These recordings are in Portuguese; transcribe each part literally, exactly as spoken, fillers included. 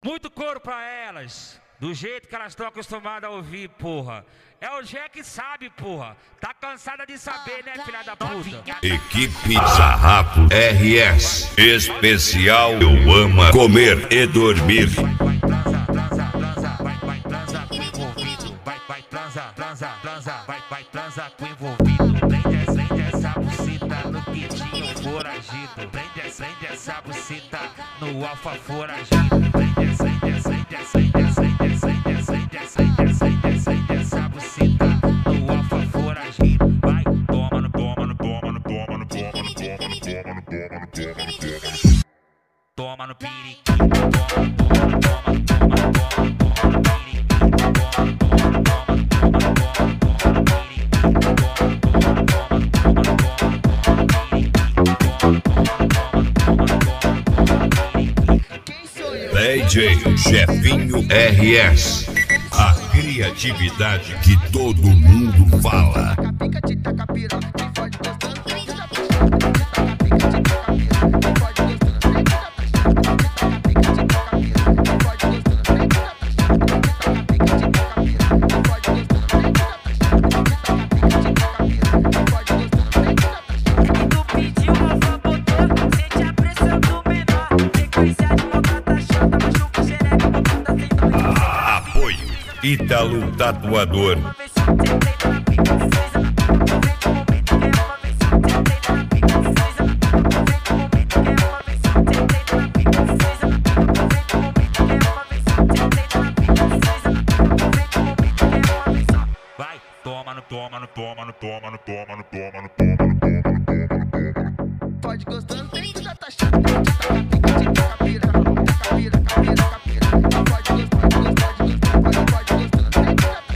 Muito couro pra elas, do jeito que elas estão acostumadas a ouvir, porra. É o Gé que sabe, porra. Tá cansada de saber, né, filha da puta? Equipe Sarrafo R S. Especial Eu Amo Comer e Dormir. Vai transar, transar, transar, vai, vai transar com envolvido. Vai, vai transar, transar, transar, vai, vai transar com envolvido. Prende, prende essa buceta no quitinho foragido. Prende, prende essa buceta no alfa foragido. Prende, prende, prende, prende, prende, prende, prende, prende, prende essa buceta no alfa foragido. Vai, toma no, toma no, toma no, toma no, toma no, toma no, toma no, toma no, toma no, toma no. Toma no piriquinho, toma, toma, toma, toma, toma, toma no piriquinho, toma, toma, toma, toma, toma, toma no piriquinho, toma, toma, toma, toma, toma, toma, D J Jefinho R S. A criatividade que todo mundo fala. Apoio Ítalo Tatuador. vai, toma no, toma no, toma no, toma no, toma no, toma no, toma no, toma no, toma no. Pode gostando, tem que já tá chato. Taca pira, taca pira, taca pira, taca pira. Pode gostar, pode gostar, pode gostar, pode gostando, tem que já tá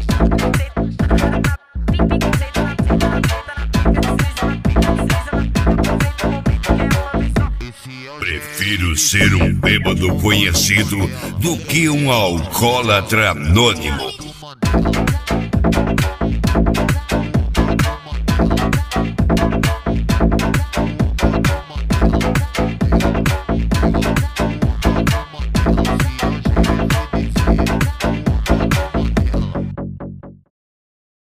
chato. Prefiro ser um bêbado conhecido do que um alcoólatra anônimo.